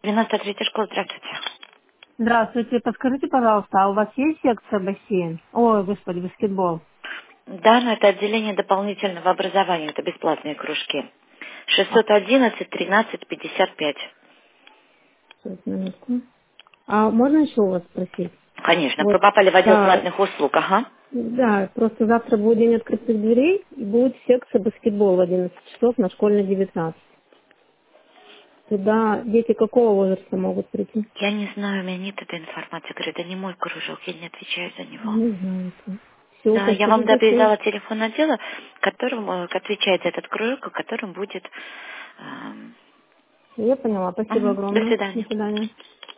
93-я школа, здравствуйте. Здравствуйте, подскажите, пожалуйста, а у вас есть секция бассейн? Ой, господи, баскетбол. Да, но это отделение дополнительного образования, это бесплатные кружки. А, 611 13 55. сейчас, минутку. А можно еще у вас спросить? Конечно, вы Вот, попали в отдел да, платных услуг, ага. да, просто завтра будет день открытых дверей, и будет секция баскетбол в 11 часов на школьной 19. Туда дети какого возраста могут прийти? Я не знаю, у меня нет этой информации, говорю, это не мой кружок, я не отвечаю за него. Не знаете. Все, Да, я спасибо вам большое. навязала телефон отдела, которым отвечает этот кружок, которым будет... эм, Я поняла, спасибо До огромное. До свидания. свидания.